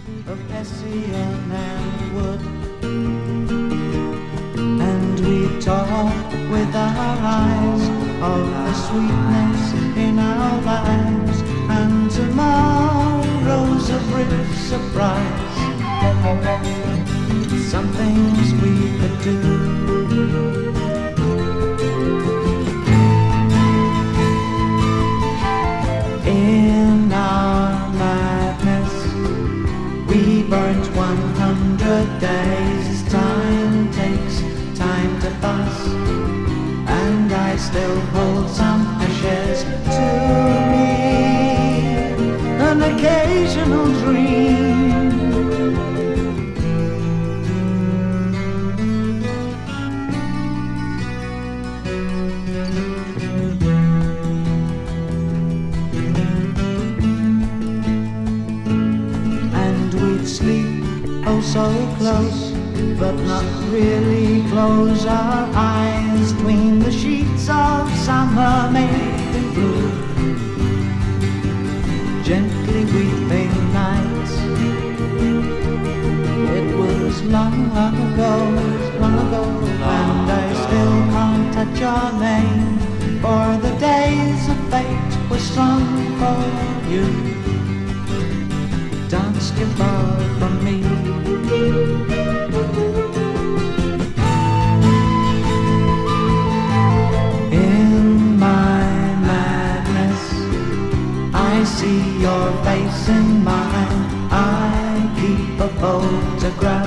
of Hessian and wood, and we talk with our eyes of the sweetness in our lives, and tomorrow's a brief surprise. Some things we could do. In our madness, we burnt 100 days. Time takes time to pass, and I still hold some ashes to me, an occasional dream. Sleep oh so close, but not really close our eyes between the sheets of summer made in blue, gently weeping nights. It was long ago, and I still can't touch your name, for the days of fate were strong for you. Danced you far from me. In my madness, I see your face in mine. I keep a photograph